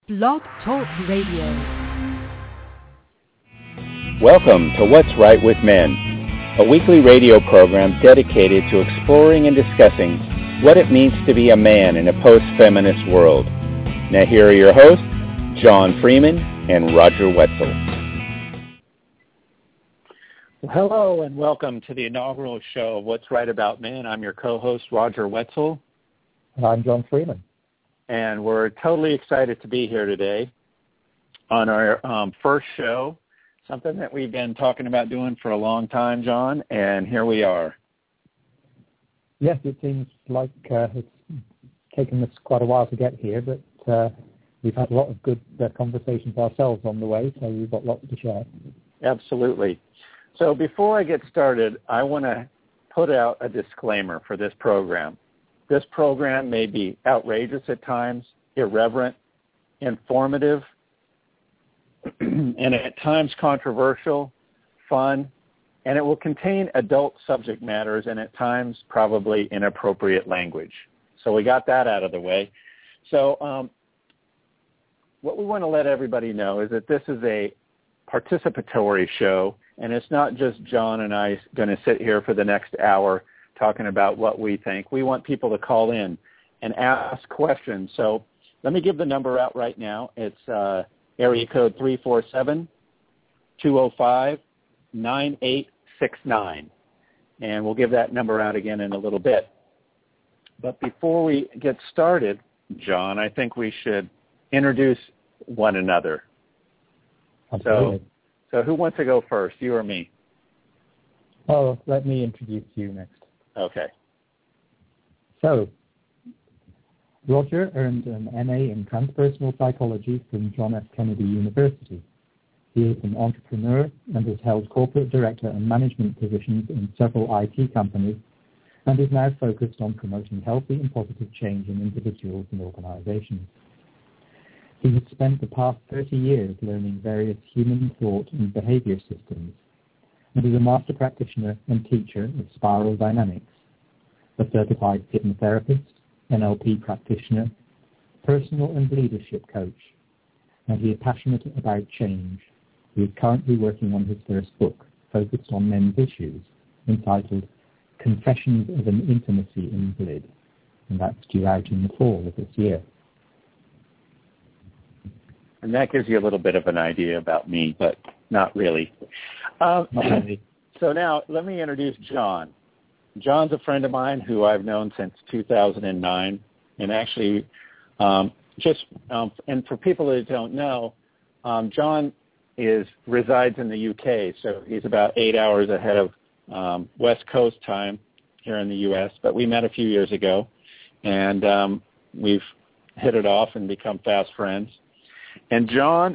Blog Talk Radio. Welcome to What's Right with Men, a weekly radio program dedicated to exploring and discussing what it means to be a man in a post-feminist world. Now here are your hosts, John Freeman and Roger Wetzel. Well, hello and welcome to the inaugural show of What's Right About Men. I'm your co-host, Roger Wetzel. And I'm John Freeman. And we're totally excited to be here today on our first show, something that we've been talking about doing for a long time, John, and here we are. Yes, it seems like it's taken us quite a while to get here, but we've had a lot of good conversations ourselves on the way, so we've got lots to share. Absolutely. So before I get started, I want to put out a disclaimer for this program. This program may be outrageous at times, irreverent, informative, and at times controversial, fun, and it will contain adult subject matters and at times probably inappropriate language. So we got that out of the way. So what we want to let everybody know is that this is a participatory show, and it's not just John and I going to sit here for the next hour talking about what we think. We want people to call in and ask questions. So let me give the number out right now. It's area code 347-205-9869. And we'll give that number out again in a little bit. But before we get started, John, I think we should introduce one another. Absolutely. So who wants to go first, you or me? Oh, let me introduce you next. Okay. So, Roger earned an MA in transpersonal psychology from John F. Kennedy University. He is an entrepreneur and has held corporate director and management positions in several IT companies and is now focused on promoting healthy and positive change in individuals and organizations. He has spent the past 30 years learning various human thought and behavior systems and is a master practitioner and teacher of spiral dynamics, a certified hypnotherapist, NLP practitioner, personal and leadership coach, and he is passionate about change. He is currently working on his first book, focused on men's issues, entitled Confessions of an Intimacy Invalid, and that's due out in the fall of this year. And that gives you a little bit of an idea about me, but not really. Not really. So now let me introduce John. John's a friend of mine who I've known since 2009, and actually, and for people that don't know, John resides in the UK, so he's about 8 hours ahead of West Coast time here in the U.S. But we met a few years ago, and we've hit it off and become fast friends. And John's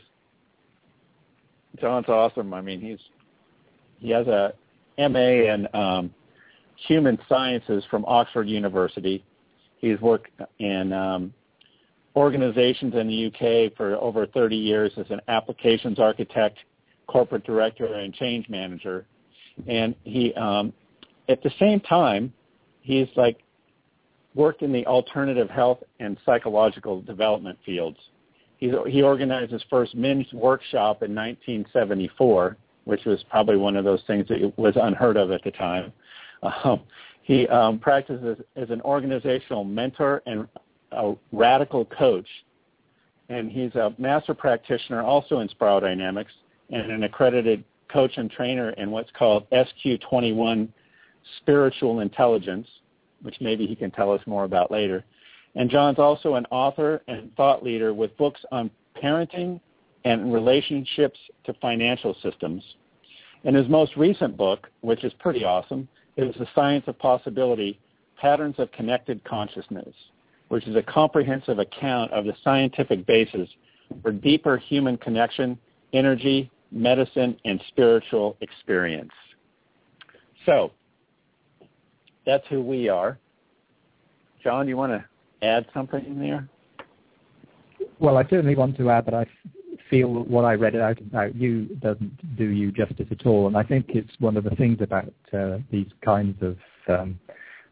awesome. I mean, he has a MA in human sciences from Oxford University. He's worked in organizations in the UK for over 30 years as an applications architect, corporate director, and change manager. And he, at the same time, he's worked in the alternative health and psychological development fields. He organized his first men's workshop in 1974, which was probably one of those things that was unheard of at the time. He practices as an organizational mentor and a radical coach, and he's a master practitioner also in spiral dynamics and an accredited coach and trainer in what's called SQ21 spiritual intelligence, which maybe he can tell us more about later. And John's also an author and thought leader with books on parenting and relationships to financial systems. And his most recent book, which is pretty awesome, is The Science of Possibility, Patterns of Connected Consciousness, which is a comprehensive account of the scientific basis for deeper human connection, energy, medicine, and spiritual experience. So, that's who we are. John, do you want to add something in there? Well, I certainly want to add that I feel what I read out about you doesn't do you justice at all, and I think it's one of the things about these kinds of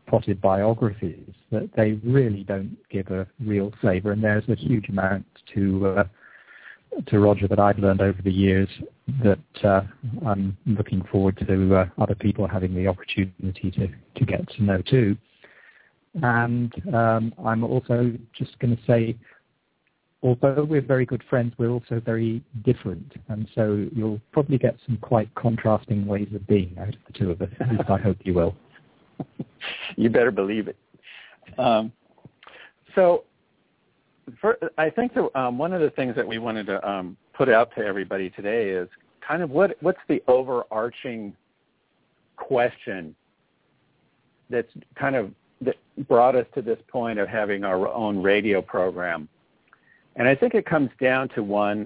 potted biographies that they really don't give a real flavour, and there's a huge amount to Roger that I've learned over the years that I'm looking forward to other people having the opportunity to get to know too. And I'm also just going to say, although we're very good friends, we're also very different, and so you'll probably get some quite contrasting ways of being out of the two of us. At least I hope you will. You better believe it. I think that one of the things that we wanted to put out to everybody today is kind of what's the overarching question that brought us to this point of having our own radio program. And I think it comes down to one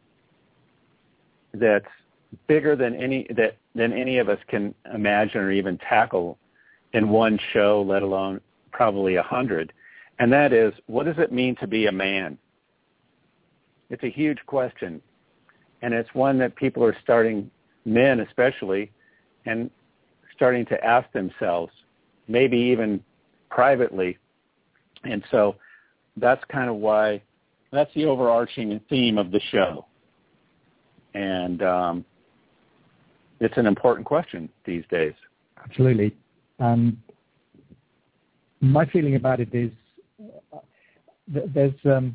that's bigger than any of us can imagine or even tackle in one show, let alone probably 100. And that is, what does it mean to be a man? It's a huge question. And it's one that people are starting, men especially, and starting to ask themselves, maybe even privately. And so that's kind of why, that's the overarching theme of the show. And it's an important question these days. Absolutely. My feeling about it is there's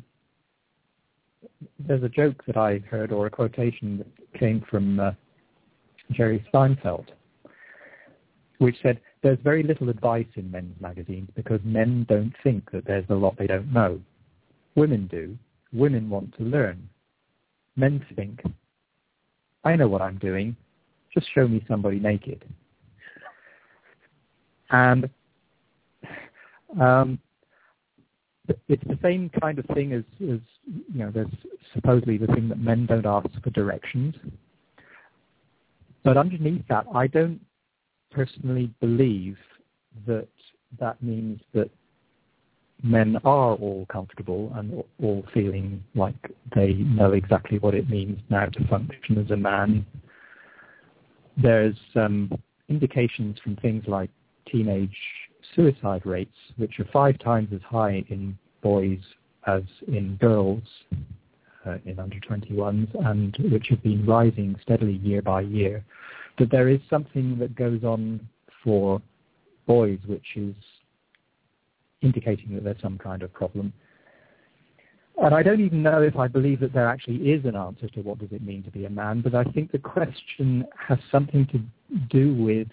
a joke that I heard, or a quotation that came from Jerry Seinfeld, which said, "There's very little advice in men's magazines because men don't think that there's a lot they don't know. Women do. Women want to learn. Men think, I know what I'm doing. Just show me somebody naked." And it's the same kind of thing as there's supposedly the thing that men don't ask for directions. But underneath that, I don't personally believe that means that men are all comfortable and all feeling like they know exactly what it means now to function as a man. There's indications from things like teenage suicide rates, which are 5 times as high in boys as in girls in under 21s, and which have been rising steadily year by year, that there is something that goes on for boys which is indicating that there's some kind of problem. And I don't even know if I believe that there actually is an answer to what does it mean to be a man, but I think the question has something to do with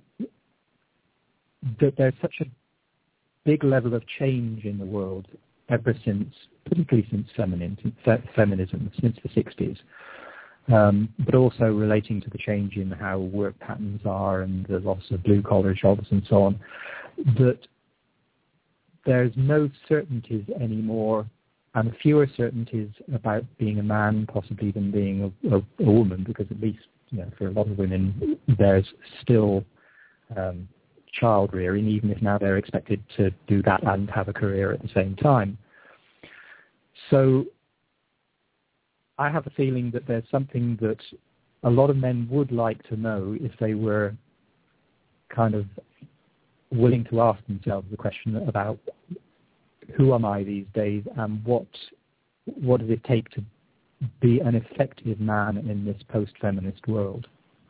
that there's such a big level of change in the world ever since, particularly since feminism, since the 60s, but also relating to the change in how work patterns are and the loss of blue-collar jobs and so on, that there's no certainties anymore, and fewer certainties about being a man possibly than being a woman, because at least for a lot of women there's still child rearing, even if now they're expected to do that and have a career at the same time. So I have a feeling that there's something that a lot of men would like to know if they were kind of willing to ask themselves the question about who am I these days, and what does it take to be an effective man in this post-feminist world.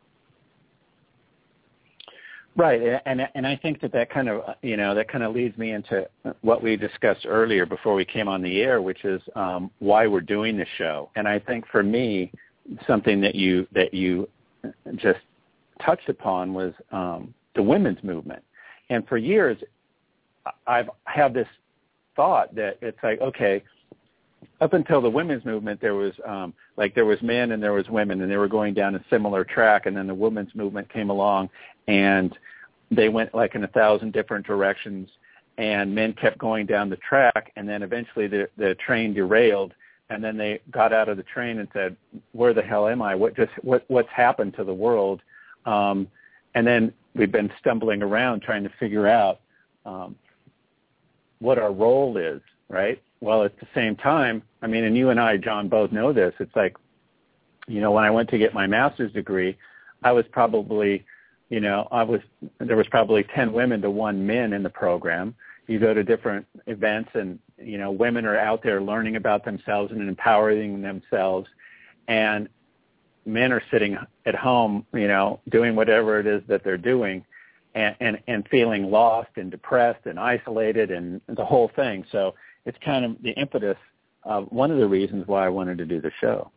Right, and I think that kind of leads me into what we discussed earlier before we came on the air, which is why we're doing this show. And I think for me, something that you just touched upon was the women's movement. And for years, I've had this thought that it's like, okay, up until the women's movement, there was men and there was women, and they were going down a similar track. And then the women's movement came along, and they went like in 1,000 different directions, and men kept going down the track. And then eventually the train derailed, and then they got out of the train and said, "Where the hell am I? What's happened to the world?" And then we've been stumbling around trying to figure out what our role is, right? Well, at the same time, I mean, and you and I, John, both know this. It's like, when I went to get my master's degree, I was probably there was probably 10 women to 1 man in the program. You go to different events and, women are out there learning about themselves and empowering themselves, and men are sitting at home, doing whatever it is that they're doing and feeling lost and depressed and isolated and the whole thing. So it's kind of the impetus of one of the reasons why I wanted to do the show.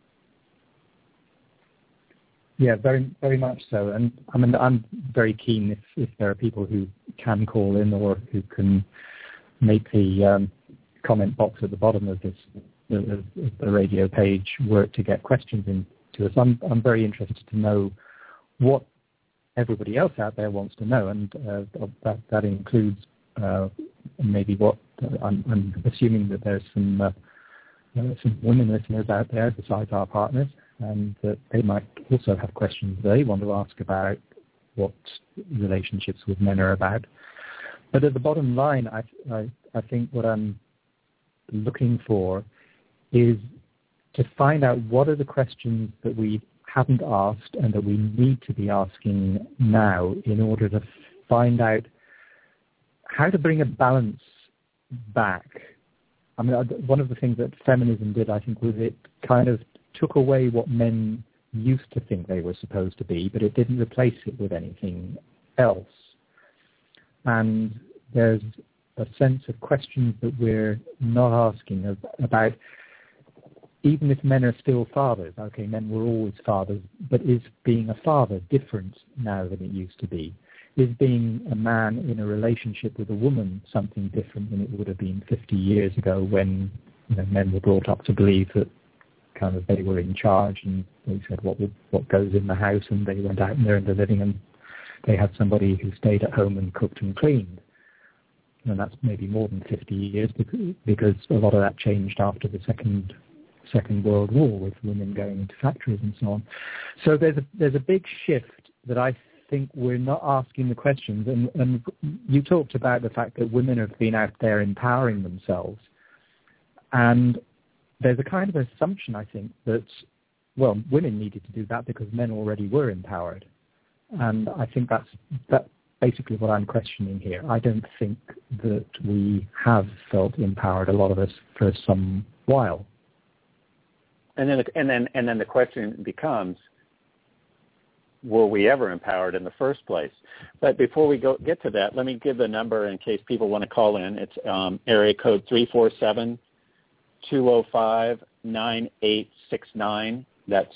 Yeah, very, very much so. And I'm very keen if there are people who can call in or who can make the comment box at the bottom of the radio page work to get questions into us. I'm very interested to know what everybody else out there wants to know, and that includes maybe what I'm assuming that there's some women listeners out there besides our partners, and that they might also have questions they want to ask about what relationships with men are about. But at the bottom line, I think what I'm looking for is to find out what are the questions that we haven't asked and that we need to be asking now in order to find out how to bring a balance back. One of the things that feminism did, I think, was it kind of took away what men used to think they were supposed to be, but it didn't replace it with anything else. And there's a sense of questions that we're not asking about, even if men are still fathers. Okay, men were always fathers, but is being a father different now than it used to be? Is being a man in a relationship with a woman something different than it would have been 50 years ago when men were brought up to believe that kind of they were in charge and they said what goes in the house, and they went out and earned a living and they had somebody who stayed at home and cooked and cleaned. And that's maybe more than 50 years because a lot of that changed after the Second World War with women going into factories and so on. So there's a big shift that I think we're not asking the questions. And you talked about the fact that women have been out there empowering themselves. And there's a kind of assumption, I think, that, well, women needed to do that because men already were empowered. And I think that's basically what I'm questioning here. I don't think that we have felt empowered, a lot of us, for some while. And then the question becomes, were we ever empowered in the first place? But before we get to that, let me give the number in case people want to call in. It's area code 347-205-9869. That's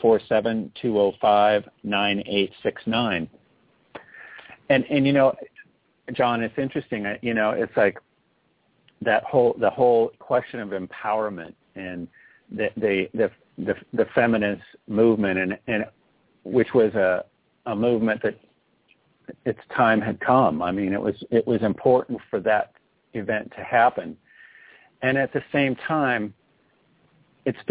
347-205-9869. And John, it's interesting. It's like the whole question of empowerment and the feminist movement, and which was a movement that its time had come. I mean, it was important for that event to happen, and at the same time, there's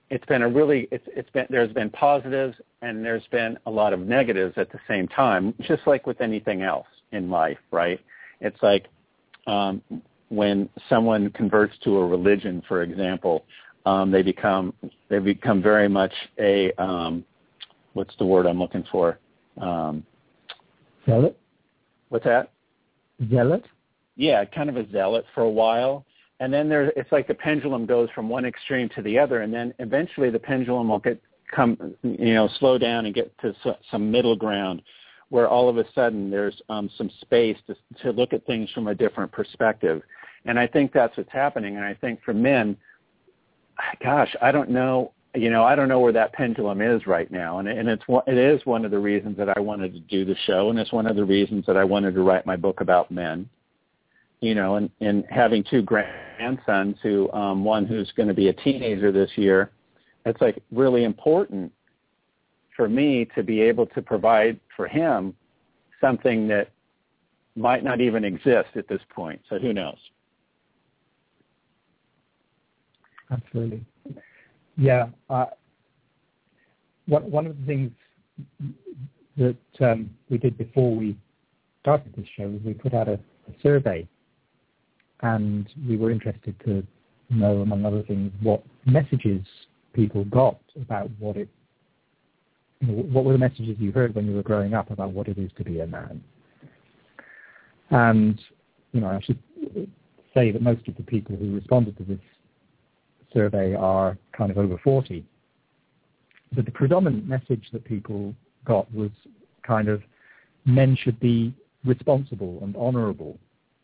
been positives and there's been a lot of negatives at the same time, just like with anything else in life, right? It's like when someone converts to a religion, for example, they become very much a what's the word I'm looking for? Zealot? What's that? Zealot? Yeah, kind of a zealot for a while. And then it's like the pendulum goes from one extreme to the other, and then eventually the pendulum will slow down and get to some middle ground where all of a sudden there's some space to look at things from a different perspective. And I think that's what's happening. And I think for men, gosh, I don't know where that pendulum is right now. And it is one of the reasons that I wanted to do the show, and it's one of the reasons that I wanted to write my book about men. And having two grandsons, one who's going to be a teenager this year, it's like really important for me to be able to provide for him something that might not even exist at this point. So who knows? Absolutely. Yeah. One of the things that we did before we started this show is we put out a survey. And we were interested to know, among other things, what messages people got about what it what were the messages you heard when you were growing up about what it is to be a man? And, I should say that most of the people who responded to this survey are kind of over 40. But the predominant message that people got was kind of men should be responsible and honorable.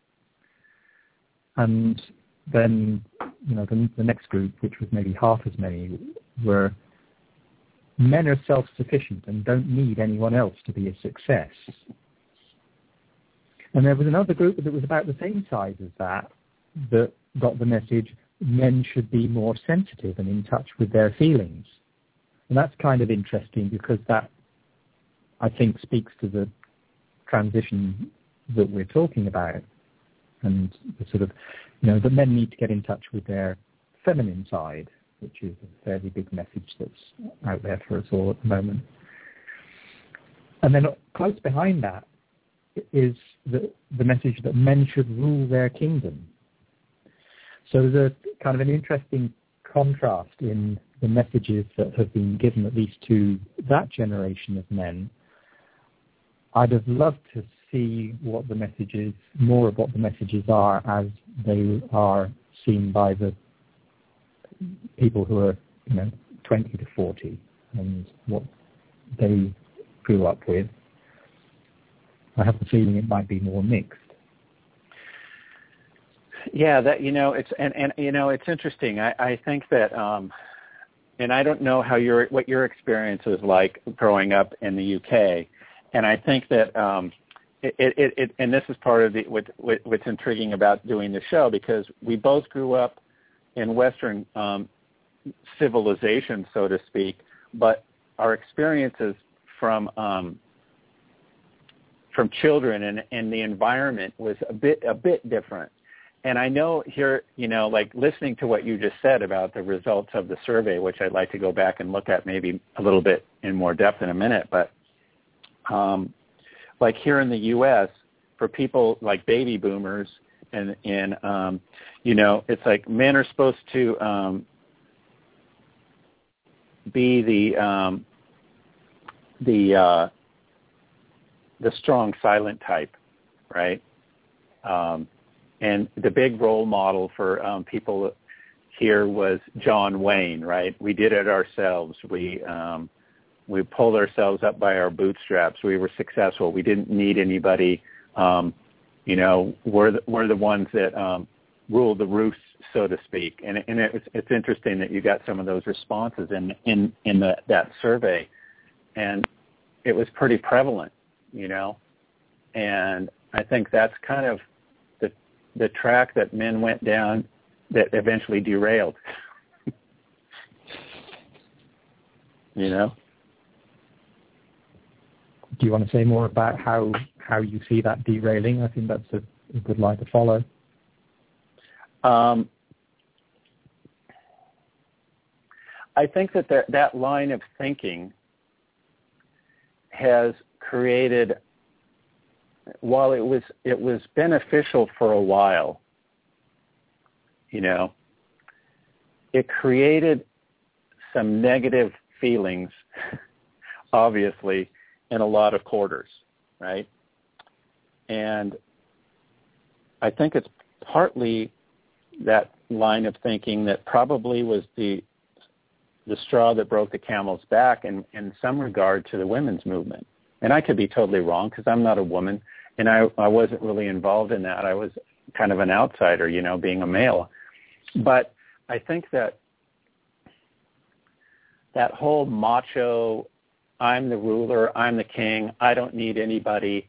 And then, the next group, which was maybe half as many, were men are self-sufficient and don't need anyone else to be a success. And there was another group that was about the same size as that got the message, men should be more sensitive and in touch with their feelings. And that's kind of interesting because that, I think, speaks to the transition that we're talking about. And the sort of, that men need to get in touch with their feminine side, which is a fairly big message that's out there for us all at the moment. And then close behind that is the message that men should rule their kingdom. So there's a kind of an interesting contrast in the messages that have been given, at least to that generation of men. I'd have loved to see what the messages, more of what the messages are as they are seen by the people who are, 20 to 40 and what they grew up with. I have the feeling it might be more mixed. Yeah, that it's interesting. I think that, and I don't know what your experience was like growing up in the UK, and I think that and this is part of what's intriguing about doing the show, because we both grew up in Western civilization, so to speak, but our experiences from children and the environment was a bit different. And I know here, like listening to what you just said about the results of the survey, which I'd like to go back and look at maybe a little bit in more depth in a minute, but like here in the U.S., for people like baby boomers, and it's like men are supposed to be the strong, silent type, right? And the big role model for people here was John Wayne, right? We did it ourselves. We pulled ourselves up by our bootstraps. We were successful. We didn't need anybody. We're the ones that ruled the roost, so to speak. And it's interesting that you got some of those responses in that survey, and it was pretty prevalent, And I think that's kind of the track that men went down that eventually derailed. Do you want to say more about how you see that derailing? I think that's a good line to follow. I think that line of thinking has created, while it was beneficial for a while, it created some negative feelings, obviously, in a lot of quarters, right? And I think it's partly that line of thinking that probably was the straw that broke the camel's back in some regard to the women's movement. And I could be totally wrong because I'm not a woman, and I wasn't really involved in that. I was kind of an outsider, being a male. But I think that whole macho, I'm the ruler, I'm the king, I don't need anybody,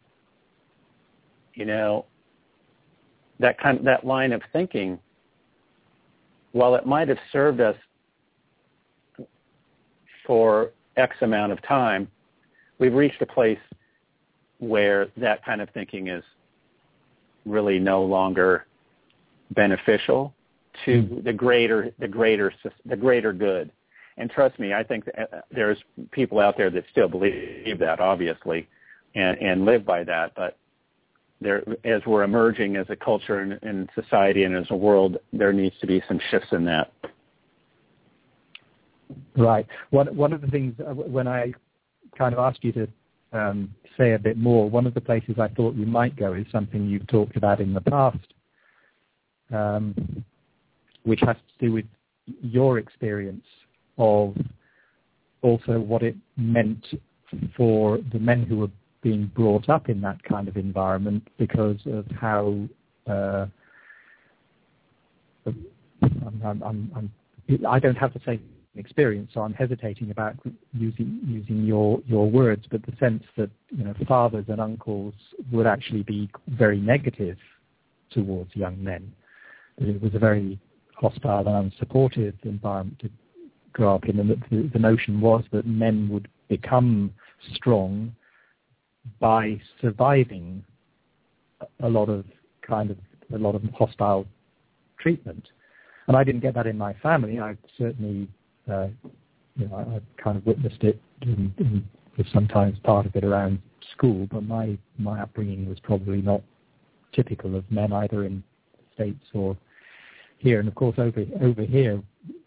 that line of thinking, while it might have served us for X amount of time, we've reached a place where that kind of thinking is really no longer beneficial to the greater good. And trust me, I think there's people out there that still believe that, obviously, and live by that. But as we're emerging as a culture and society and as a world, there needs to be some shifts in that. Right. One of the things when I kind of ask you to say a bit more. One of the places I thought you might go is something you've talked about in the past, which has to do with your experience of also what it meant for the men who were being brought up in that kind of environment because of how I don't have the same experience, so I'm hesitating about using your words, but the sense that fathers and uncles would actually be very negative towards young men. That it was a very hostile and unsupportive environment to grow up in, and that the notion was that men would become strong by surviving a lot of hostile treatment. And I didn't get that in my family. I certainly, I kind of witnessed it and was sometimes part of it around school, but my upbringing was probably not typical of men either in the States or here. And of course over here,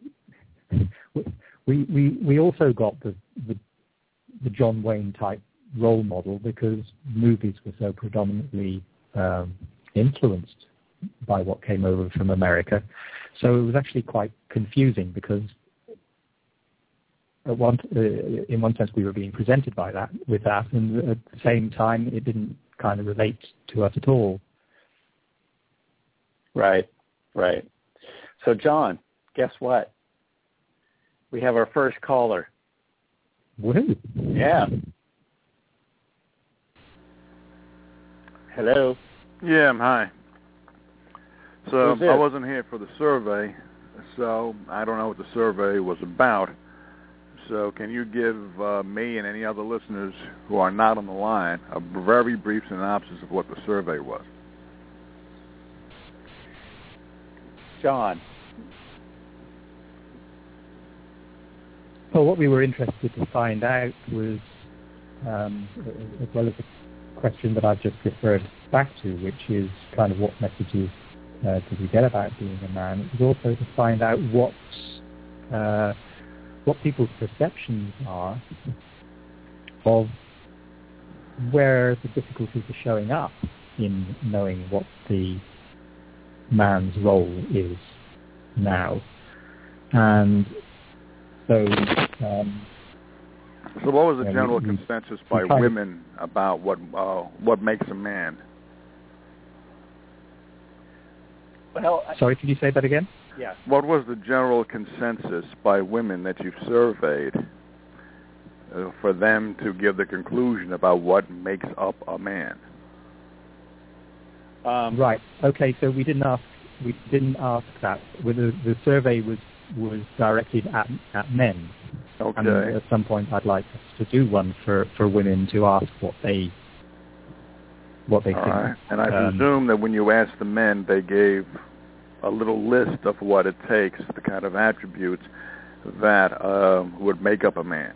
we also got the John Wayne type role model because movies were so predominantly influenced by what came over from America. So it was actually quite confusing because in one sense we were being presented with that, and at the same time it didn't kind of relate to us at all. Right. So John, guess what? We have our first caller. Woohoo! Yeah. Hello. Yeah, hi. So Who's this? I wasn't here for the survey, so I don't know what the survey was about. So can you give me and any other listeners who are not on the line a very brief synopsis of what the survey was? John. Well, what we were interested to find out was, as well as the question that I've just referred back to, which is kind of what messages did we get about being a man. It was also to find out what people's perceptions are of where the difficulties are showing up in knowing what the man's role is now. And so what was the general consensus by women about what makes a man? Well, sorry, could you say that again? Yeah. What was the general consensus by women that you've surveyed for them to give the conclusion about what makes up a man? Right. Okay. So we didn't ask that. The survey was directed at men. Okay. And at some point, I'd like us to do one for women to ask what they All think. Right. And I presume that when you asked the men, they gave a little list of what it takes, the kind of attributes that would make up a man.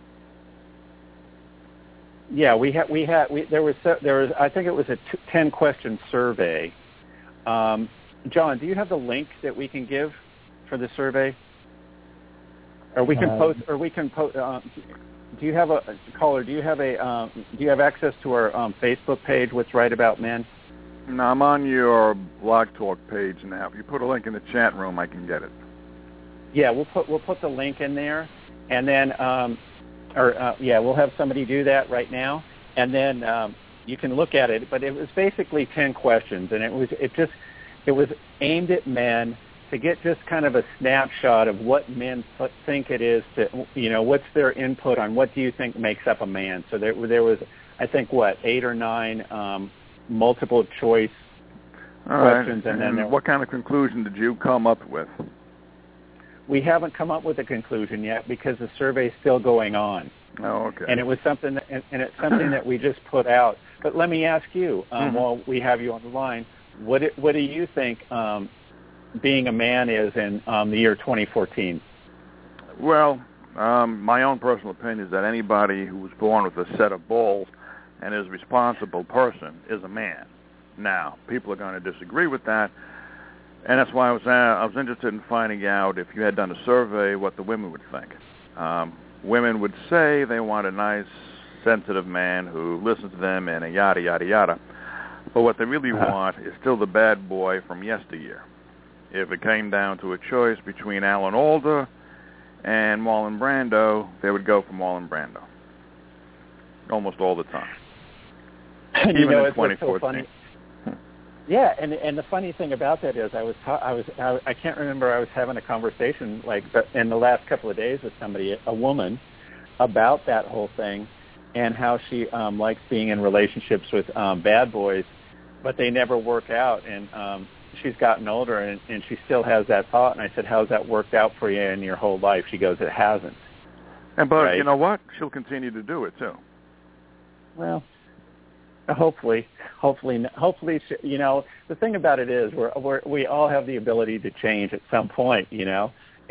Yeah, there was I think it was a 10-question survey. John, do you have the link that we can give for the survey? Or we can post. Do you have a caller? Do you have access to our Facebook page? What's Right About Men? No, I'm on your Blog Talk page now. If you put a link in the chat room, I can get it. Yeah, we'll put the link in there, and then we'll have somebody do that right now, and then you can look at it. But it was basically 10 questions, and it was aimed at men to get just kind of a snapshot of what men think it is to, what's their input on what do you think makes up a man. So there was, I think, 8 or 9 multiple choice questions. Right. And then what kind of conclusion did you come up with? We haven't come up with a conclusion yet because the survey's still going on. Oh, okay. And it was something that we just put out. But let me ask you, while we have you on the line, what do you think being a man is in the year 2014? Well, my own personal opinion is that anybody who was born with a set of balls and is a responsible person is a man. Now, people are going to disagree with that, And that's why I was interested in finding out if you had done a survey, what the women would think. Women would say they want a nice, sensitive man who listens to them and a yada, yada, yada. But what they really want is still the bad boy from yesteryear. If it came down to a choice between Alan Alda and Marlon Brando, they would go for Marlon Brando. Almost all the time. Even in 2014. So funny. Yeah, and the funny thing about that is I can't remember, I was having a conversation like in the last couple of days with somebody, a woman, about that whole thing and how she likes being in relationships with bad boys, but they never work out. And she's gotten older and she still has that thought. And I said, how's that worked out for you in your whole life? She goes, it hasn't. But right? You know what? She'll continue to do it too. Well, hopefully, you know, the thing about it is we all have the ability to change at some point, you know,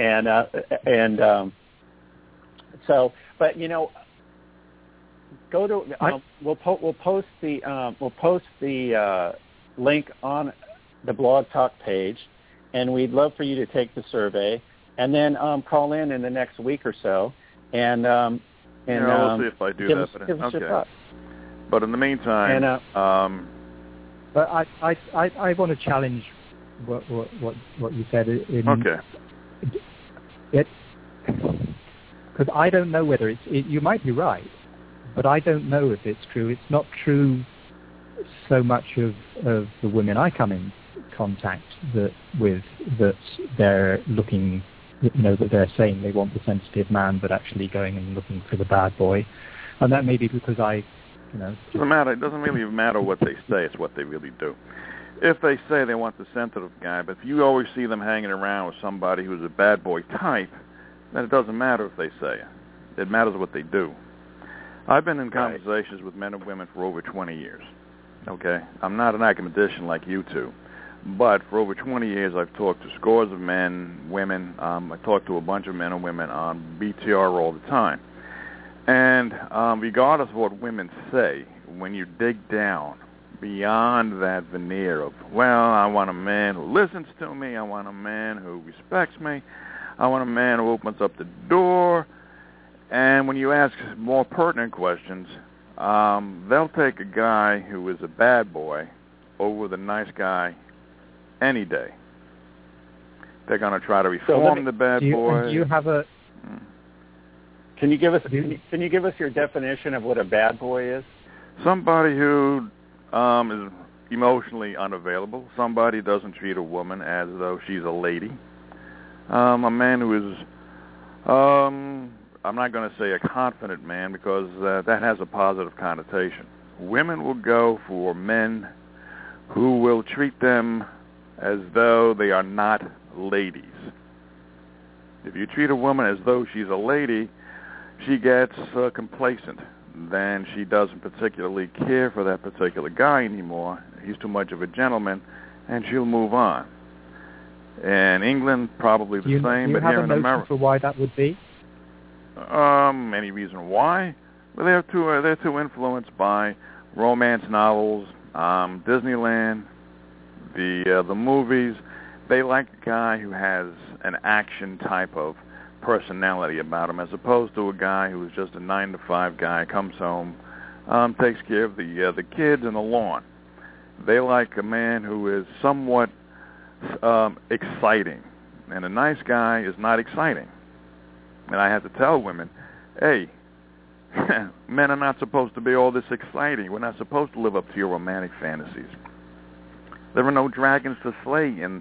so, but you know, go to we'll post the link on the Blog Talk page, and we'd love for you to take the survey and then call in the next week or so, and we'll see if I do that. Give us your thoughts. But in the meantime, but I want to challenge what you said. Okay. Because I don't know whether you might be right, but I don't know if it's true. It's not true so much of the women I come in contact that they're looking, you know, that they're saying they want the sensitive man, but actually going and looking for the bad boy, and that may be because it doesn't really matter what they say, it's what they really do. If they say they want the sensitive guy, but if you always see them hanging around with somebody who's a bad boy type, then it doesn't matter if they say it. It matters what they do. I've been in conversations with men and women for over 20 years. Okay? I'm not an academician like you two, but for over 20 years I've talked to scores of men, women. I talk to a bunch of men and women on BTR all the time. And regardless of what women say, when you dig down beyond that veneer of, well, I want a man who listens to me, I want a man who respects me, I want a man who opens up the door, and when you ask more pertinent questions, they'll take a guy who is a bad boy over the nice guy any day. They're going to try to reform the bad boy. Do you have a... Can you give us your definition of what a bad boy is? Somebody who is emotionally unavailable. Somebody doesn't treat a woman as though she's a lady. A man who is, I'm not going to say a confident man because that has a positive connotation. Women will go for men who will treat them as though they are not ladies. If you treat a woman as though she's a lady, she gets complacent. Then she doesn't particularly care for that particular guy anymore. He's too much of a gentleman, and she'll move on. In England, probably the same, but here in America... Do you have a notion for why that would be? Any reason why? Well, they're too influenced by romance novels, Disneyland, the movies. They like a guy who has an action type of personality about him, as opposed to a guy who is just a 9-to-5 guy, comes home, takes care of the kids and the lawn. They like a man who is somewhat exciting, and a nice guy is not exciting. And I have to tell women, hey, men are not supposed to be all this exciting. We're not supposed to live up to your romantic fantasies. There are no dragons to slay in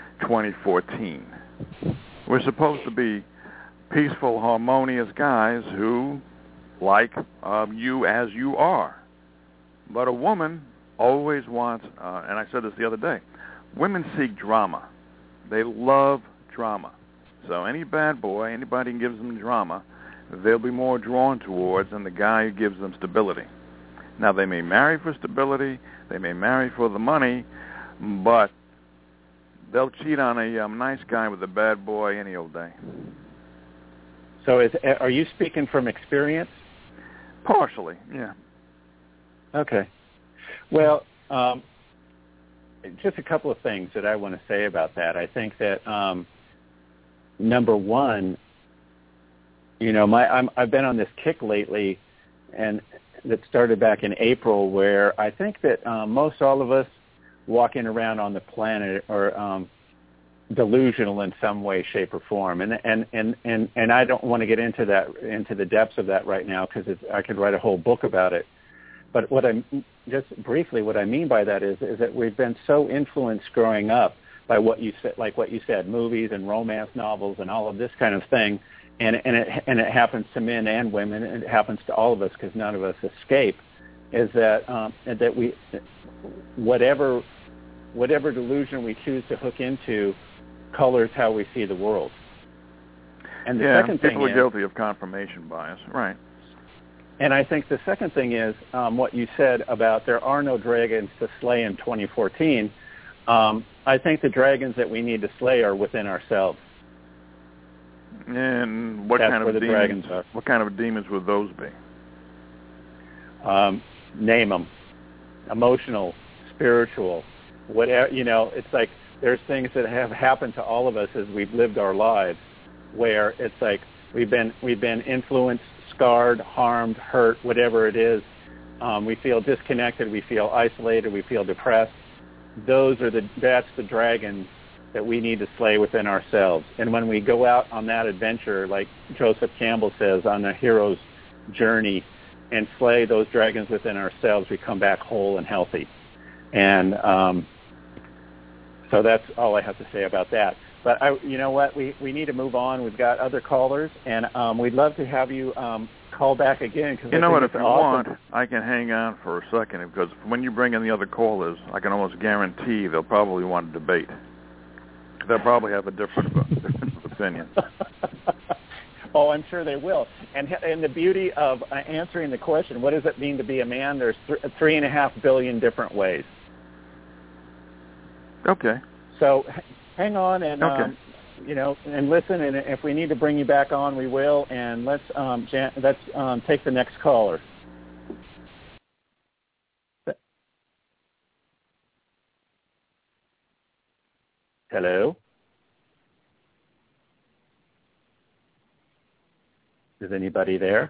2014. We're supposed to be peaceful, harmonious guys who like you as you are. But a woman always wants, and I said this the other day, women seek drama. They love drama. So any bad boy, anybody who gives them drama, they'll be more drawn towards than the guy who gives them stability. Now, they may marry for stability, they may marry for the money, but they'll cheat on a nice guy with a bad boy any old day. So are you speaking from experience? Partially, yeah. Okay. Well, just a couple of things that I want to say about that. I think that number one, I've been on this kick lately, and that started back in April, where I think that most all of us walking around on the planet are delusional in some way, shape, or form, and I don't want to get into the depths of that right now, because I could write a whole book about it. But what I mean by that is that we've been so influenced growing up by what you said, movies and romance novels and all of this kind of thing, and it happens to men and women, and it happens to all of us because none of us escape. Is that we whatever delusion we choose to hook into colors how we see the world. And the second thing people are guilty of confirmation bias, right? And I think the second thing is what you said about there are no dragons to slay in 2014. I think the dragons that we need to slay are within ourselves. And what kind of demons? Dragons are. What kind of demons would those be? Name them. Emotional, spiritual, whatever. It's like there's things that have happened to all of us as we've lived our lives, where it's like we've been influenced, scarred, harmed, hurt, whatever it is. We feel disconnected. We feel isolated. We feel depressed. That's the dragons that we need to slay within ourselves. And when we go out on that adventure, like Joseph Campbell says, on the hero's journey, and slay those dragons within ourselves, we come back whole and healthy. And so that's all I have to say about that. But you know what? We need to move on. We've got other callers, and we'd love to have you call back again. Cause you know what? If you awesome. want, I can hang on for a second, because when you bring in the other callers, I can almost guarantee they'll probably want to debate. They'll probably have a different opinion. Oh, I'm sure they will. And the beauty of answering the question, what does it mean to be a man? There's 3.5 billion different ways. Okay. So hang on and okay. And listen. And if we need to bring you back on, we will. And let's take the next caller. Hello. Is anybody there?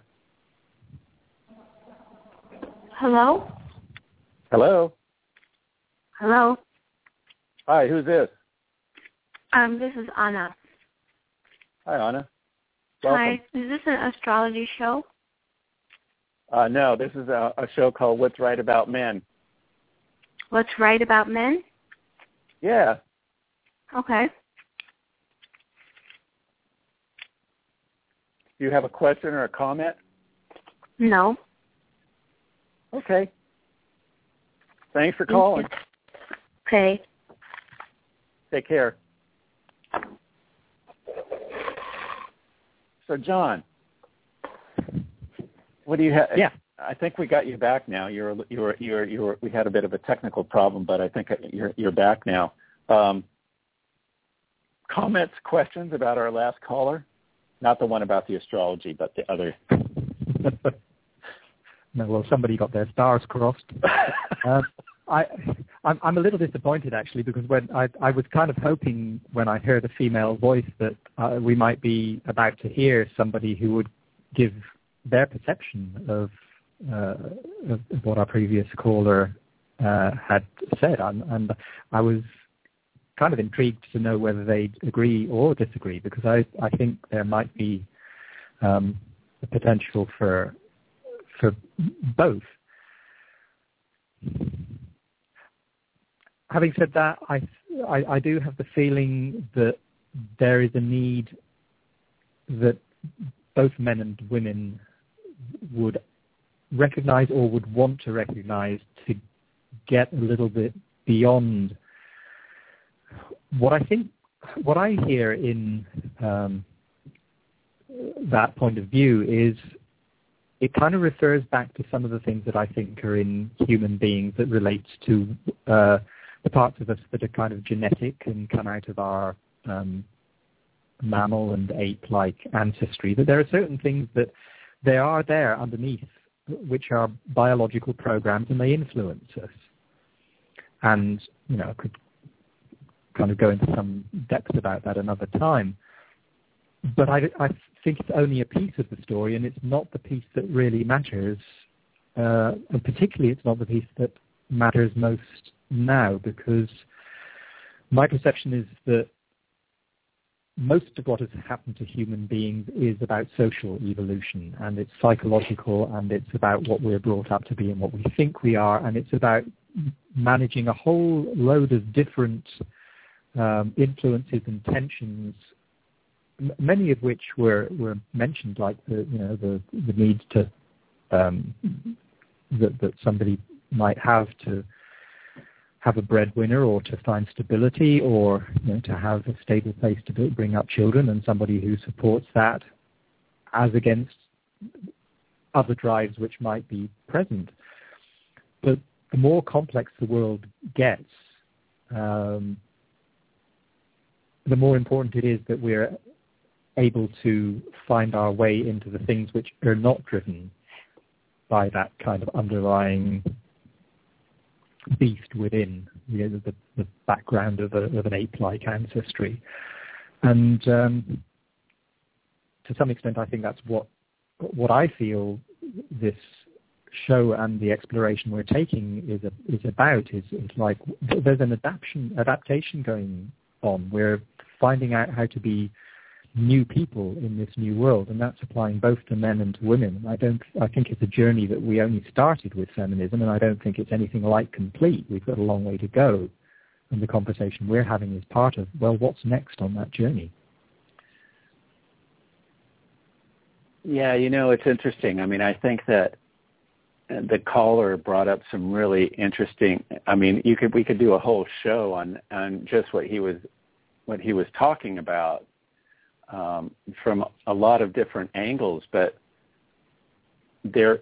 Hello? Hello? Hello? Hi, who's this? This is Anna. Hi, Anna. Welcome. Hi, is this an astrology show? No, this is a show called What's Right About Men. What's Right About Men? Yeah. Okay. Do you have a question or a comment? No. Okay. Thanks for calling. Okay. Take care. So, John, what do you have? Yeah. I think we got you back now. We had a bit of a technical problem, but I think you're back now. Comments, questions about our last caller? Not the one about the astrology, but the other. No, well, somebody got their stars crossed. I'm a little disappointed, actually, because when I was kind of hoping when I heard a female voice that we might be about to hear somebody who would give their perception of what our previous caller had said. And I was kind of intrigued to know whether they'd agree or disagree, because I think there might be the potential for both. Having said that, I do have the feeling that there is a need that both men and women would recognize or would want to recognize to get a little bit beyond what I hear in that point of view is it kind of refers back to some of the things that I think are in human beings that relates to the parts of us that are kind of genetic and come out of our mammal and ape-like ancestry, that there are certain things that they are there underneath, which are biological programs, and they influence us. And I could kind of go into some depth about that another time. But I think it's only a piece of the story, and it's not the piece that really matters. And particularly, it's not the piece that matters most now, because my perception is that most of what has happened to human beings is about social evolution, and it's psychological, and it's about what we're brought up to be and what we think we are, and it's about managing a whole load of different influences and tensions, many of which were mentioned, like the need to that somebody might have to have a breadwinner, or to find stability, or to have a stable place to bring up children, and somebody who supports that, as against other drives which might be present. But the more complex the world gets, the more important it is that we're able to find our way into the things which are not driven by that kind of underlying beast within the background of an ape-like ancestry. And to some extent, I think that's what I feel this show and the exploration we're taking is about. Is like there's an adaptation going on. We're finding out how to be new people in this new world, and that's applying both to men and to women. I think it's a journey that we only started with feminism, and I don't think it's anything like complete. We've got a long way to go, and the conversation we're having is part of, well, what's next on that journey? Yeah, it's interesting. I mean, I think that the caller brought up some really interesting. I mean, we could do a whole show on just what he was talking about. From a lot of different angles, but there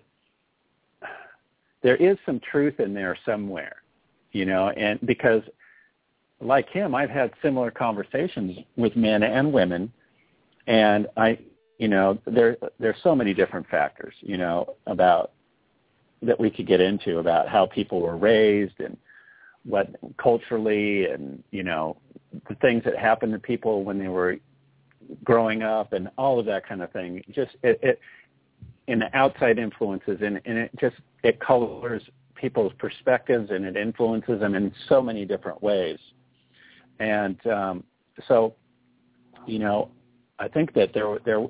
is some truth in there somewhere, and because like him, I've had similar conversations with men and women, and there's so many different factors, about that we could get into about how people were raised and what culturally, and the things that happened to people when they were growing up and all of that kind of thing. Just it in the outside influences, and it colors people's perspectives, and it influences them in so many different ways. And so I think that there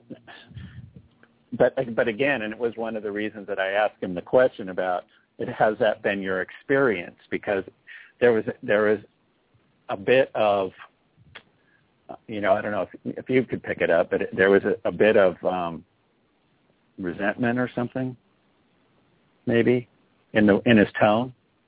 but again, and it was one of the reasons that I asked him the question about it, has that been your experience? Because there was a bit of, I don't know if you could pick it up, but there was a bit of resentment or something, maybe in his tone.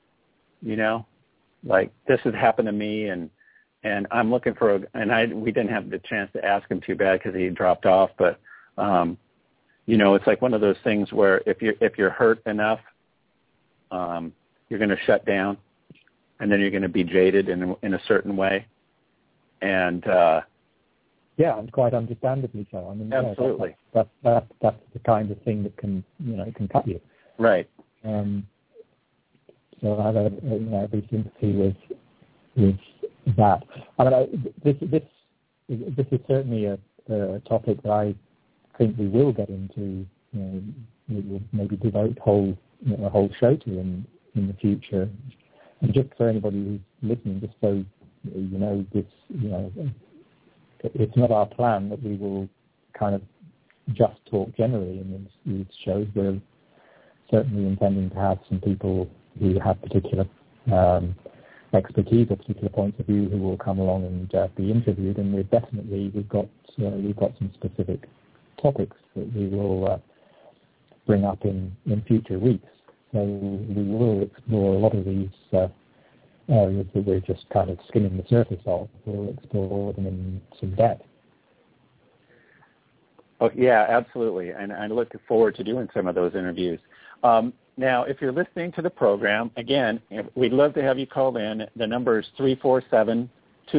Like, this has happened to me, and I'm looking for we didn't have the chance to ask him too bad because he dropped off. But it's like one of those things where if you're hurt enough, you're going to shut down, and then you're going to be jaded in a certain way. And and quite understandably so. I mean, absolutely, that's the kind of thing that can cut you. Right. So I have every sympathy with that. I mean, this is certainly a topic that I think we will get into. We will maybe devote a whole show to in the future. And just for anybody who's listening, just so it's not our plan that we will kind of just talk generally in these shows. We're certainly intending to have some people who have particular expertise or particular points of view who will come along and be interviewed. And we've got some specific topics that we will bring up in future weeks. So we will explore a lot of these areas that we're just kind of skimming the surface of. We'll explore them in some depth. Oh, yeah, absolutely. And I look forward to doing some of those interviews. Now, if you're listening to the program, again, we'd love to have you call in. The number is 347-205-9869,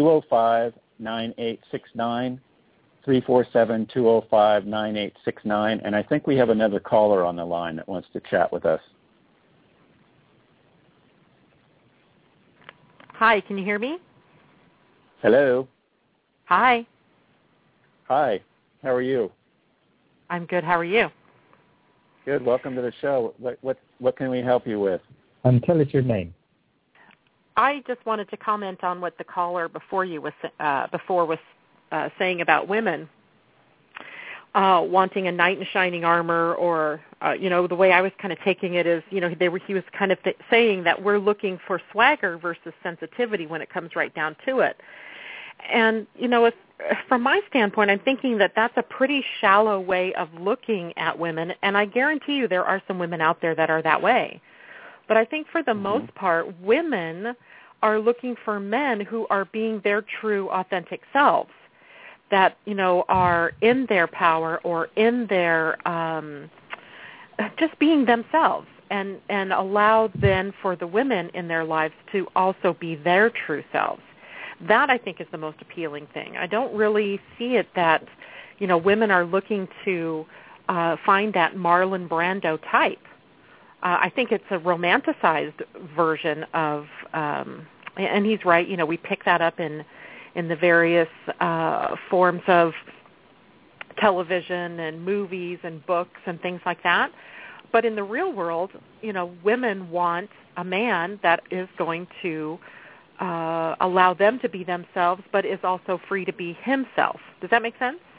347-205-9869. And I think we have another caller on the line that wants to chat with us. Hi, can you hear me? Hello. Hi. Hi. How are you? I'm good. How are you? Good. Welcome to the show. What can we help you with? Tell us your name. I just wanted to comment on what the caller before was saying about women wanting a knight in shining armor, or the way I was kind of taking it is, he was kind of saying that we're looking for swagger versus sensitivity when it comes right down to it. And from my standpoint, I'm thinking that that's a pretty shallow way of looking at women, and I guarantee you there are some women out there that are that way. But I think for the most part, women are looking for men who are being their true, authentic selves, that, are in their power or in their just being themselves, and allow then for the women in their lives to also be their true selves. That, I think, is the most appealing thing. I don't really see it that, women are looking to find that Marlon Brando type. I think it's a romanticized version of, and he's right, we pick that up in the various forms of television and movies and books and things like that. But in the real world, women want a man that is going to allow them to be themselves, but is also free to be himself. Does that make sense?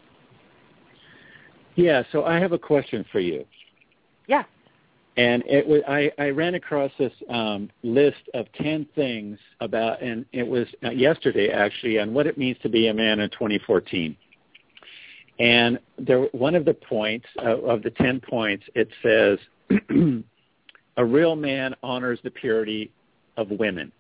Yeah, so I have a question for you. Yeah. And I ran across this list of 10 things about, and it was yesterday actually, on what it means to be a man in 2014. And one of the points, of the 10 points, it says, a real man honors the purity of women.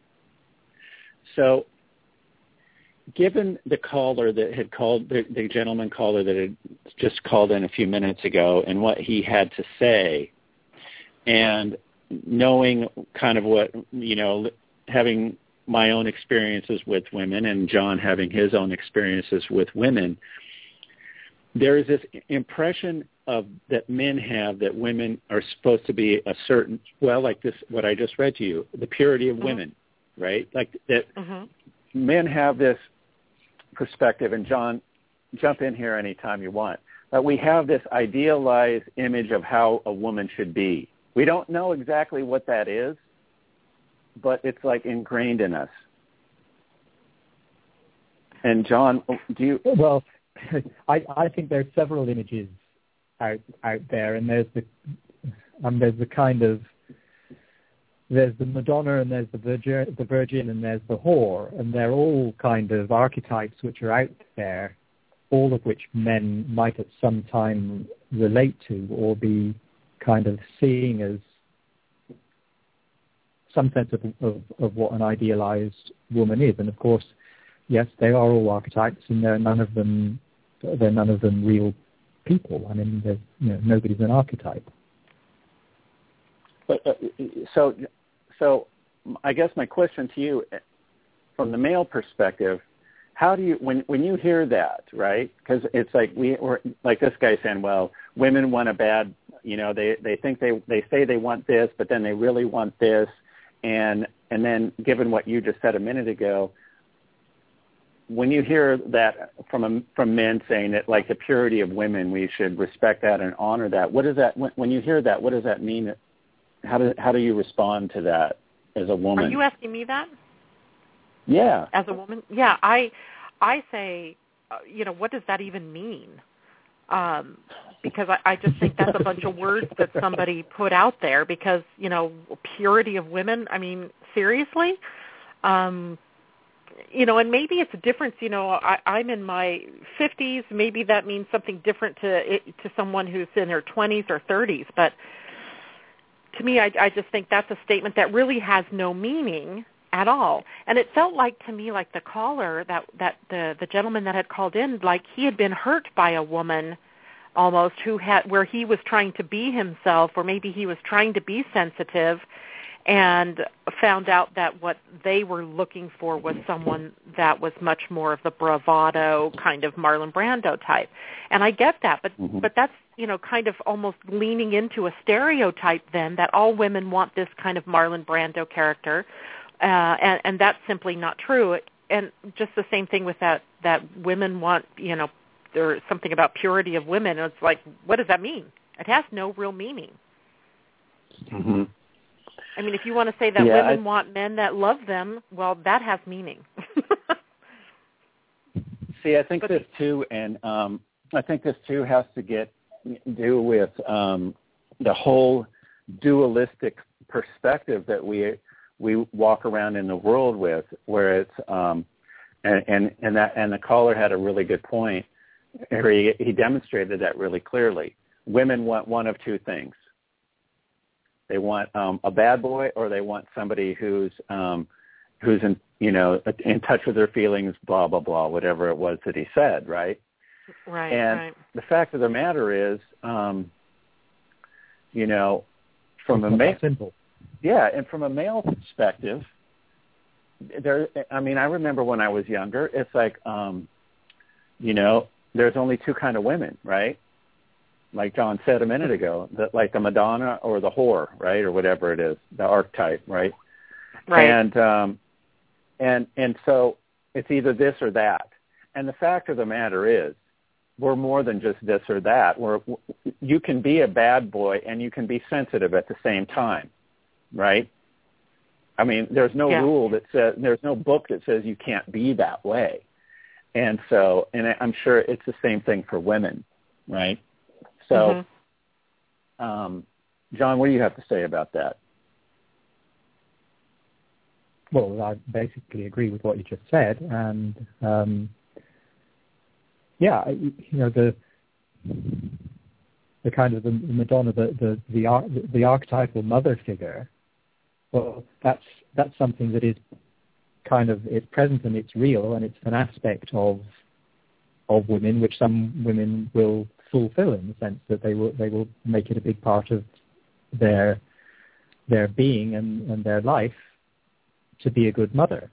So given the caller that had called, the gentleman caller that had just called in a few minutes ago, and what he had to say, and knowing kind of what, having my own experiences with women and John having his own experiences with women, there is this impression that men have that women are supposed to be a certain, like this, what I just read to you, the purity of women, right? Like that men have this perspective, and John, jump in here anytime you want, but we have this idealized image of how a woman should be. We don't know exactly what that is, but it's like ingrained in us. And John, do you? Well, I think there's several images out there, and there's the Madonna, and there's the Virgin, and there's the whore, and they're all kind of archetypes which are out there, all of which men might at some time relate to or be kind of seeing as some sense of what an idealized woman is. And of course, yes, they are all archetypes, and they're none of them real people. I mean, nobody's an archetype. But so I guess my question to you, from the male perspective, how do you, when you hear that, right? Because it's like we're like this guy saying, well, women want a bad, they think they say they want this, but then they really want this, and then given what you just said a minute ago, when you hear that from men saying that, like, the purity of women, we should respect that and honor that. What does that, when you hear that, what does that mean? How do you respond to that as a woman? Are you asking me that? Yeah. As a woman? Yeah, I say, what does that even mean? Because I just think that's a bunch of words that somebody put out there because, purity of women, I mean, seriously? And maybe it's a difference, I'm in my 50s, maybe that means something different to someone who's in their 20s or 30s, but to me, I just think that's a statement that really has no meaning at all. And it felt like to me, like the caller, that the gentleman that had called in, like he had been hurt by a woman almost where he was trying to be himself, or maybe he was trying to be sensitive, and found out that what they were looking for was someone that was much more of the bravado kind of Marlon Brando type. And I get that, but that's, kind of almost leaning into a stereotype then that all women want this kind of Marlon Brando character. and that's simply not true. And just the same thing with that women want, there's something about purity of women. It's like, what does that mean? It has no real meaning. Mm-hmm. I mean, if you want to say that women want men that love them, well, that has meaning. See, I think this too, and I think this too has to do with the whole dualistic perspective that we walk around in the world with, where it's and the caller had a really good point. He demonstrated that really clearly. Women want one of two things. They want a bad boy, or they want somebody who's in touch with their feelings, blah blah blah, whatever it was that he said, right? Right. And the fact of the matter is, from a male, simple. Yeah, and from a male perspective, I remember when I was younger, it's like, there's only two kind of women, right? Like John said a minute ago, like the Madonna or the whore, right, or whatever it is, the archetype, right? Right. And so it's either this or that. And the fact of the matter is, we're more than just this or that. You can be a bad boy and you can be sensitive at the same time, right? I mean, there's no rule that says, there's no book that says you can't be that way. And so, and I'm sure it's the same thing for women, right? So, John, what do you have to say about that? Well, I basically agree with what you just said, and the kind of the Madonna, the archetypal mother figure. Well, that's something that is kind of, it's present and it's real, and it's an aspect of women which some women will fulfill, in the sense that they will make it a big part of their being and their life to be a good mother.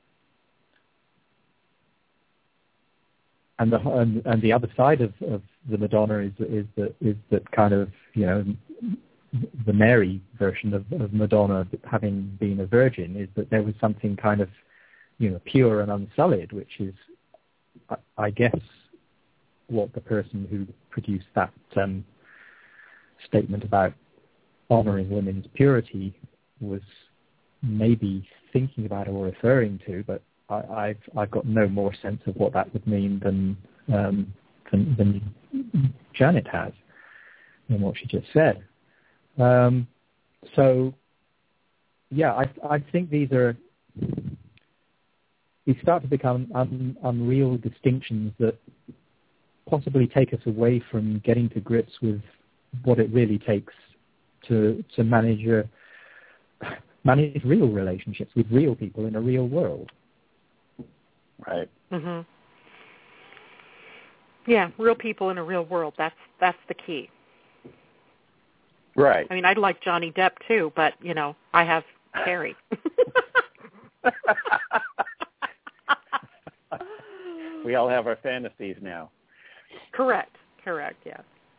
And the other side of the Madonna is that kind of, the Mary version of Madonna, having been a virgin, is that there was something kind of, pure and unsullied, which is, I guess, what the person who produced that statement about honoring women's purity was maybe thinking about or referring to, but I've got no more sense of what that would mean than Janet has in what she just said. I think these start to become unreal distinctions that possibly take us away from getting to grips with what it really takes to manage real relationships with real people in a real world. Right. Mm-hmm. Yeah, real people in a real world. That's the key. Right. I mean, I'd like Johnny Depp too, but I have Carrie. We all have our fantasies now. Correct. Yes.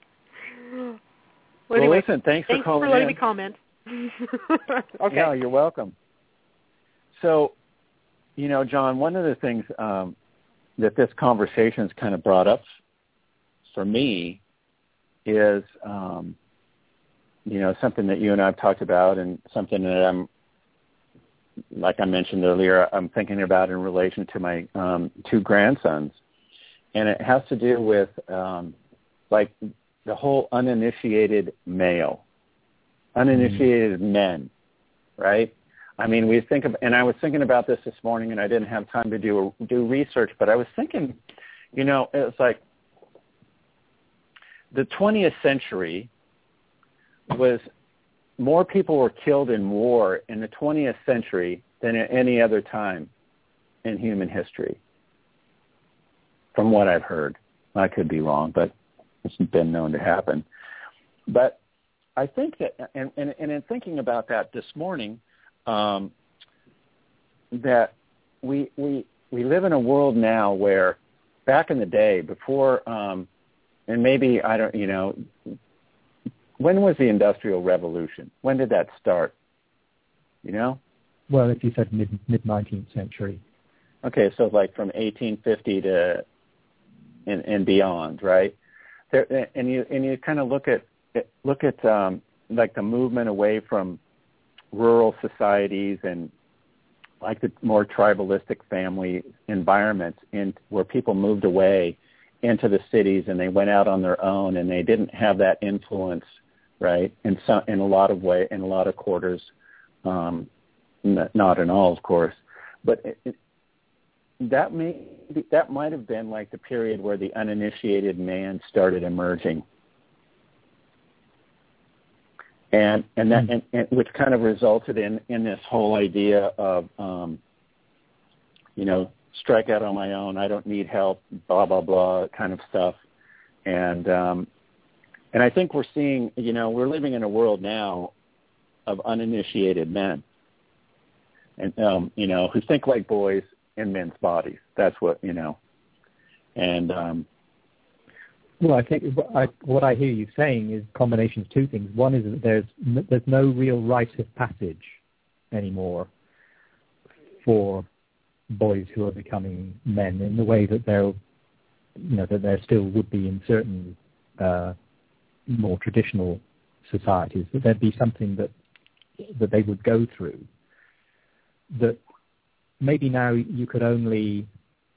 Well, anyway, listen, thanks for calling for letting in. me comment. Okay. No, you're welcome. So, John, one of the things that this conversation's kind of brought up for me is, something that you and I have talked about, and something that I'm, like I mentioned earlier, I'm thinking about in relation to my two grandsons. And it has to do with, like, the whole uninitiated male, uninitiated men, right? I mean, and I was thinking about this morning, and I didn't have time to do research, but I was thinking, it's like the 20th century was, more people were killed in war in the 20th century than at any other time in human history, from what I've heard. I could be wrong, but it's been known to happen. But I think that, and in thinking about that this morning, that we live in a world now where, back in the day, before, and maybe, when was the Industrial Revolution? When did that start? Well, if you said mid-19th century. Okay, so like from 1850 to and beyond, right? There, and you kind of look at like the movement away from rural societies and like the more tribalistic family environments, where people moved away into the cities and they went out on their own and they didn't have that influence, right? In a lot of quarters, not in all, of course, but that might have been like the period where the uninitiated man started emerging, and which kind of resulted in this whole idea of strike out on my own, I don't need help, blah blah blah kind of stuff, and I think we're seeing, we're living in a world now of uninitiated men, and who think like boys in men's bodies. That's what, and well, I think what I hear you saying is a combination of two things. One is that there's no real rite of passage anymore for boys who are becoming men in the way that that there still would be in certain more traditional societies. That there'd be something that they would go through that maybe now you could only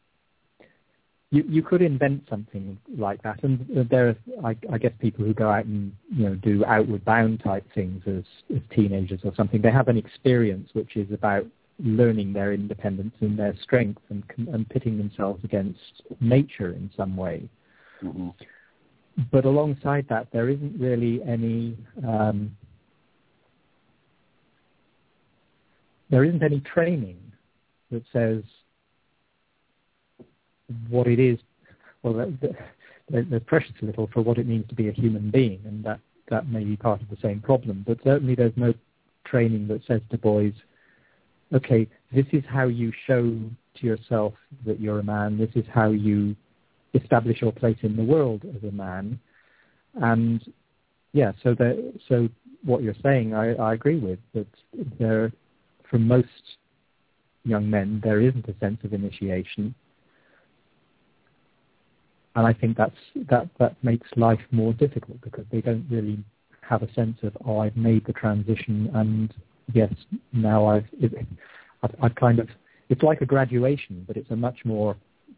you could invent something like that, and there are I guess people who go out and do outward bound type things as teenagers or something. They have an experience which is about learning their independence and their strength and pitting themselves against nature in some way. Mm-hmm. But alongside that, there isn't really any training that says what it is. Well, there's precious little for what it means to be a human being, and that may be part of the same problem. But certainly there's no training that says to boys, okay, this is how you show to yourself that you're a man. This is how you establish your place in the world as a man. And yeah, so what you're saying, I agree with, that for most young men, there isn't a sense of initiation. And I think that makes life more difficult because they don't really have a sense of, I've made the transition, and yes, now I've kind of, it's like a graduation, but it's a much more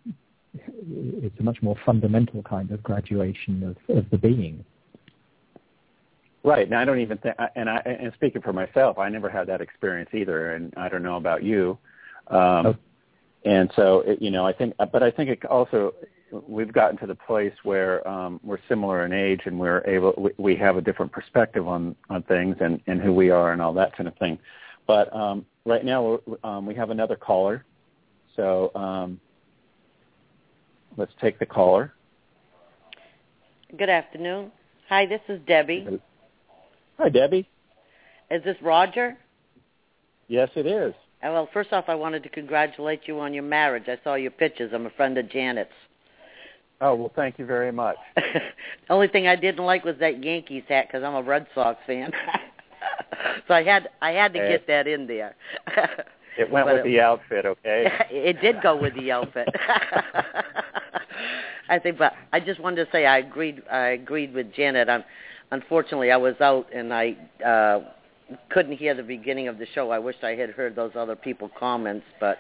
fundamental kind of graduation of the being. Right. And I don't even think, and speaking for myself, I never had that experience either, and I don't know about you. And so, I think it also, we've gotten to the place where we're similar in age, and we have a different perspective on things and who we are and all that kind of thing. But right now we have another caller, so let's take the caller. Good afternoon. Hi, this is Debbie. Hi, Debbie. Is this Roger? Yes, it is. Well, first off, I wanted to congratulate you on your marriage. I saw your pictures. I'm a friend of Janet's. Oh, well, thank you very much. The only thing I didn't like was that Yankees hat because I'm a Red Sox fan. So I had to get that in there. It went with the outfit, okay? It did go with the outfit. I think, but I just wanted to say I agreed with Janet. Unfortunately, I was out and I couldn't hear the beginning of the show. I wished I had heard those other people's comments, but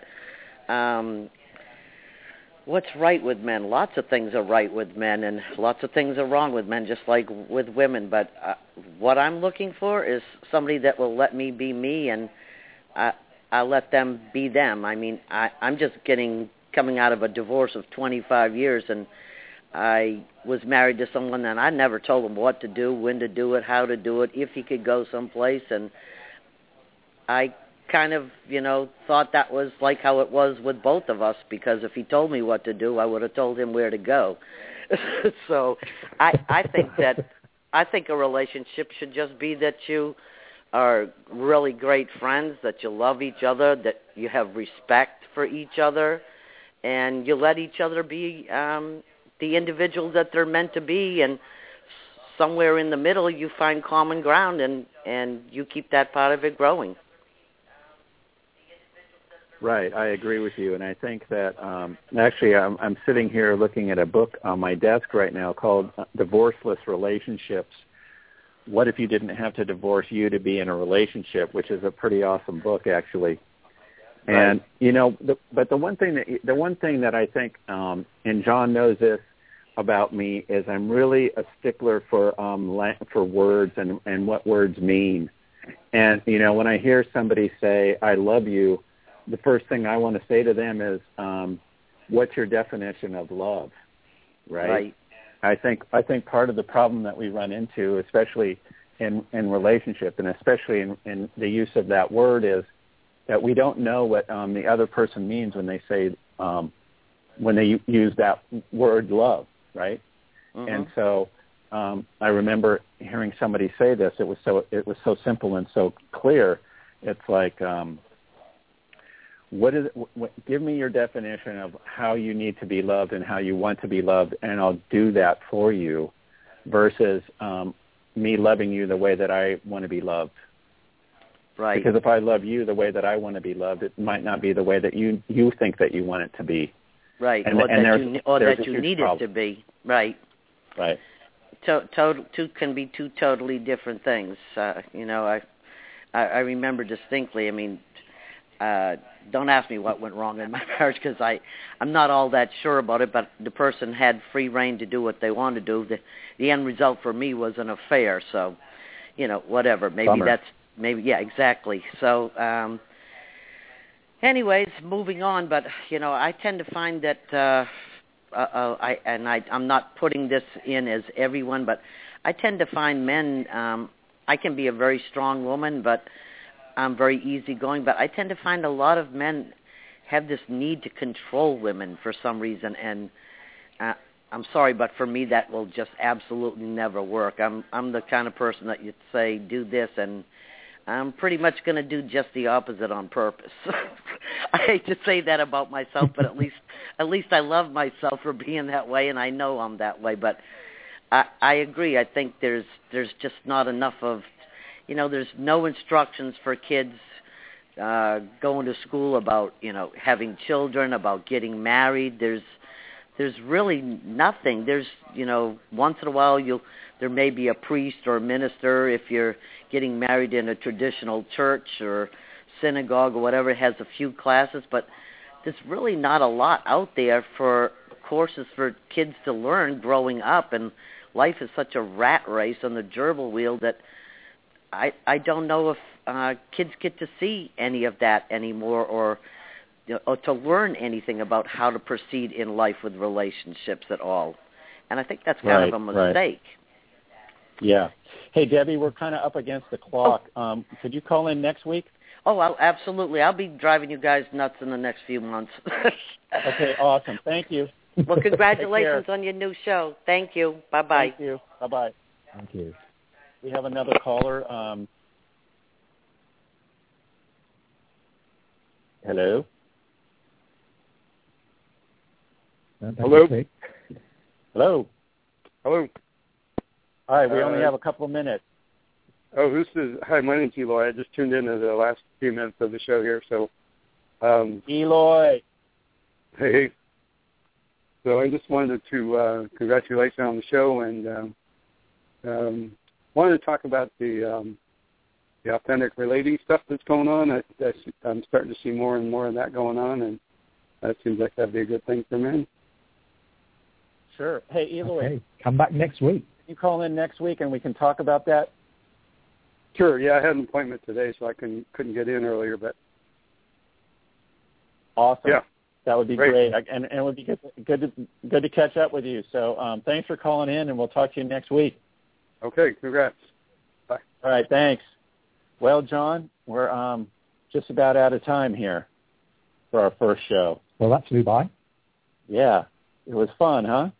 what's right with men? Lots of things are right with men, and lots of things are wrong with men, just like with women. But what I'm looking for is somebody that will let me be me, and I let them be them. I mean, I'm just coming out of a divorce of 25 years, and I was married to someone that I never told him what to do, when to do it, how to do it, if he could go someplace, and I kind of, thought that was like how it was with both of us, because if he told me what to do, I would have told him where to go. So I think a relationship should just be that you are really great friends, that you love each other, that you have respect for each other, and you let each other be the individuals that they're meant to be, and somewhere in the middle you find common ground, and you keep that part of it growing. Right, I agree with you, and I think that actually I'm sitting here looking at a book on my desk right now called Divorceless Relationships. What if you didn't have to divorce you to be in a relationship, which is a pretty awesome book, actually. Right. And but the one thing that I think, and John knows this about me, is I'm really a stickler for words and what words mean. And when I hear somebody say "I love you," the first thing I want to say to them is, "What's your definition of love?" Right? I think part of the problem that we run into, especially in relationship, and especially in the use of that word, is that we don't know what the other person means when they say when they use that word love, right? Mm-hmm. And so I remember hearing somebody say this. It was so simple and so clear. It's like, give me your definition of how you need to be loved and how you want to be loved, and I'll do that for you, versus me loving you the way that I want to be loved. Right. Because if I love you the way that I want to be loved, it might not be the way that you think that you want it to be. Right. And that you need it to be. Right. Right. Two can be two totally different things. I remember distinctly. I mean, don't ask me what went wrong in my marriage, because I'm not all that sure about it. But the person had free reign to do what they wanted to do. The end result for me was an affair. So, whatever. Yeah, exactly. So, anyways, moving on. But I tend to find that. I'm not putting this in as everyone, but I tend to find men, I can be a very strong woman, but I'm very easygoing, but I tend to find a lot of men have this need to control women for some reason, and I'm sorry, but for me that will just absolutely never work. I'm the kind of person that you'd say, do this, and I'm pretty much going to do just the opposite on purpose. I hate to say that about myself, but at least I love myself for being that way, and I know I'm that way. But I agree. I think there's just not enough of, there's no instructions for kids going to school about, having children, about getting married. There's really nothing. There's, once in a while there may be a priest or a minister if you're getting married in a traditional church or synagogue or whatever. It has a few classes, but there's really not a lot out there for courses for kids to learn growing up. And life is such a rat race on the gerbil wheel that I don't know if kids get to see any of that anymore, or to learn anything about how to proceed in life with relationships at all. And I think that's kind of a mistake. Right. Yeah. Hey, Debbie, we're kind of up against the clock. Could you call in next week? Oh, absolutely. I'll be driving you guys nuts in the next few months. Okay, awesome. Thank you. Well, congratulations on your new show. Thank you. Bye-bye. Thank you. Bye-bye. Thank you. We have another caller. Hello? Hello? Hello? Hello? Hi, we only have a couple of minutes. Oh, hi, my name's Eloy. I just tuned in to the last few minutes of the show here. So, Eloy. Hey. So I just wanted to congratulate you on the show, and wanted to talk about the authentic relating stuff that's going on. I'm starting to see more and more of that going on, and that seems like that'd be a good thing for men. Sure. Hey, Eloy. Okay. Come back next week. Can you call in next week and we can talk about that? Sure. Yeah, I had an appointment today, so I couldn't get in earlier, but awesome. Yeah, that would be great. And it would be good to catch up with you. So thanks for calling in, and we'll talk to you next week. Okay. Congrats. Bye. All right. Thanks. Well, John, we're just about out of time here for our first show. Well, that flew by. Yeah, it was fun, huh?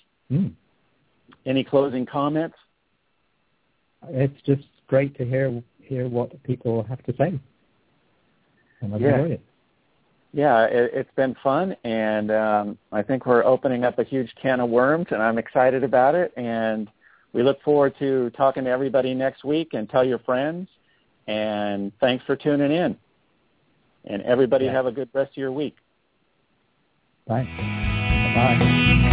Any closing comments? It's just great to hear what people have to say. And I've enjoyed it. Yeah, it's been fun, and I think we're opening up a huge can of worms, and I'm excited about it. And we look forward to talking to everybody next week, and tell your friends. And thanks for tuning in. And everybody have a good rest of your week. Thanks. Bye.